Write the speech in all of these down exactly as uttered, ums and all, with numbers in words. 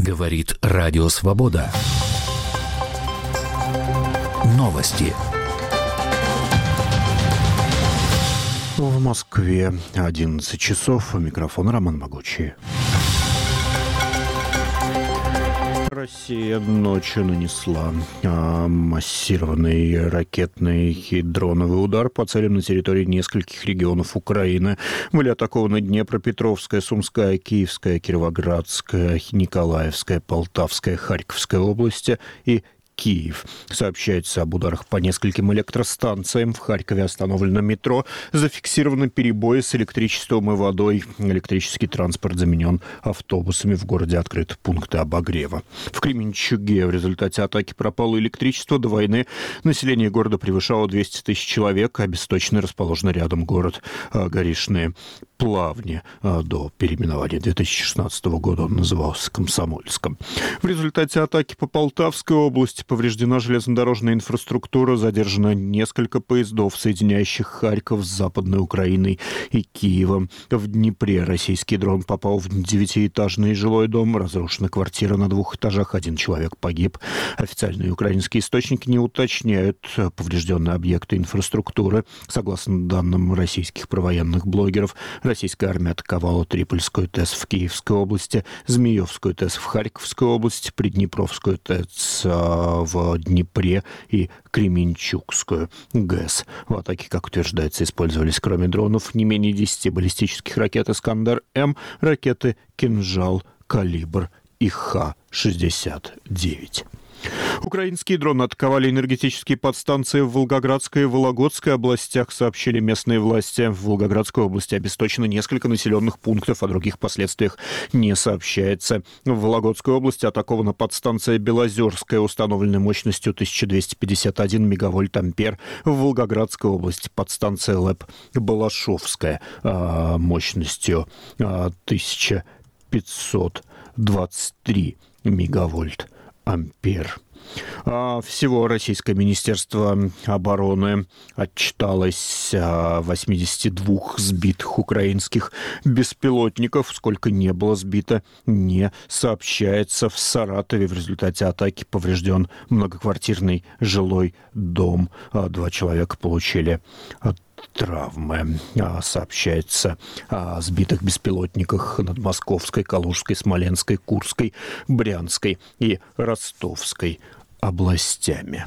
Говорит Радио Свобода. Новости. В Москве одиннадцать часов. Микрофон Роман Могучий. Россия ночью нанесла а, массированный ракетный и дроновый удар по целям на территории нескольких регионов Украины. Были атакованы Днепропетровская, Сумская, Киевская, Кировоградская, Николаевская, Полтавская, Харьковская области и Киев. Сообщается об ударах по нескольким электростанциям. В Харькове остановлено метро. Зафиксированы перебои с электричеством и водой. Электрический транспорт заменен автобусами. В городе открыты пункты обогрева. В Кременчуге в результате атаки пропало электричество. До войны население города превышало двести тысяч человек. Обесточенный расположен рядом город Горишные Плавни. До переименования две тысячи шестнадцатого года он назывался Комсомольском. В результате атаки по Полтавской области повреждена железнодорожная инфраструктура, задержано несколько поездов, соединяющих Харьков с Западной Украиной и Киевом. В Днепре российский дрон попал в девятиэтажный жилой дом, разрушена квартира на двух этажах, один человек погиб. Официальные украинские источники не уточняют поврежденные объекты инфраструктуры. Согласно данным российских провоенных блогеров, российская армия атаковала Трипольскую ТЭС в Киевской области, Змеевскую ТЭС в Харьковской области, Приднепровскую ТЭС в Днепре и Кременчугскую ГЭС. В атаке, как утверждается, использовались, кроме дронов, не менее десяти баллистических ракет «Искандер-М», ракеты «Кинжал», «Калибр» и Х шестьдесят девять. Украинские дроны атаковали энергетические подстанции в Волгоградской и Вологодской областях, сообщили местные власти. В Волгоградской области обесточено несколько населенных пунктов, о других последствиях не сообщается. В Вологодской области атакована подстанция Белозерская, установленной мощностью тысяча двести пятьдесят один мегавольт-ампер. В Волгоградской области подстанция ЛЭП Балашовская мощностью тысяча пятьсот двадцать три мегавольт. Ампер. А всего Российское Министерство обороны отчиталось о восьмидесяти двух сбитых украинских беспилотников. Сколько не было сбито, не сообщается. В Саратове в результате атаки поврежден многоквартирный жилой дом. Два человека получили травмы. Сообщается о сбитых беспилотниках над Московской, Калужской, Смоленской, Курской, Брянской и Ростовской областями.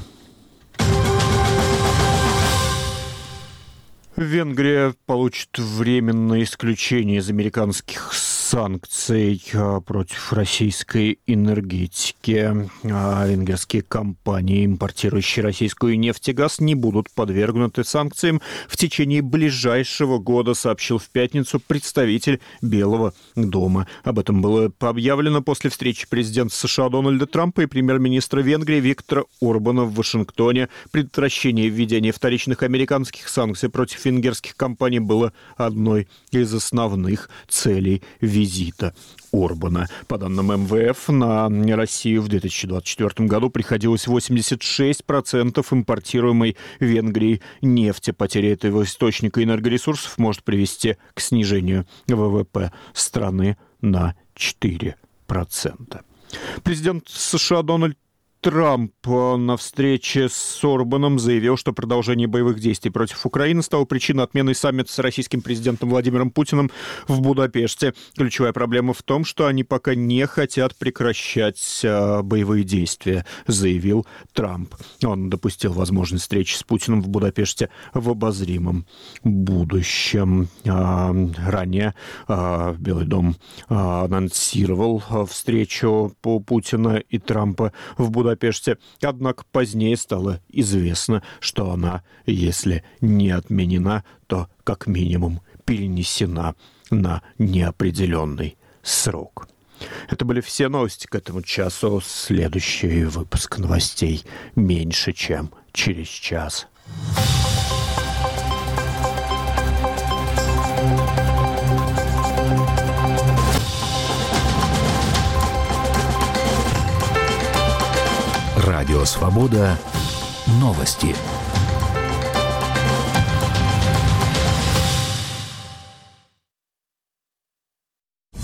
Венгрия получит временное исключение из американских санкций против российской энергетики. Венгерские компании, импортирующие российскую нефть и газ, не будут подвергнуты санкциям в течение ближайшего года, сообщил в пятницу представитель Белого дома. Об этом было объявлено после встречи президента США Дональда Трампа и премьер-министра Венгрии Виктора Орбана в Вашингтоне. Предотвращение введения вторичных американских санкций против венгерских компаний было одной из основных целей визита Орбана. По данным эм вэ эф, на Россию в две тысячи двадцать четвёртом году приходилось восемьдесят шесть процентов импортируемой Венгрией нефти. Потеря этого источника энергоресурсов может привести к снижению вэ вэ пэ страны на четыре процента. Президент США Дональд Трамп на встрече с Орбаном заявил, что продолжение боевых действий против Украины стало причиной отмены саммита с российским президентом Владимиром Путиным в Будапеште. Ключевая проблема в том, что они пока не хотят прекращать а, боевые действия, заявил Трамп. Он допустил возможность встречи с Путиным в Будапеште в обозримом будущем. А, ранее а, Белый дом а, анонсировал встречу по Путина и Трампа в Будапеште. Будапеште. Однако позднее стало известно, что она, если не отменена, то как минимум перенесена на неопределенный срок. Это были все новости к этому часу. Следующий выпуск новостей меньше, чем через час. Радио Свобода. Новости.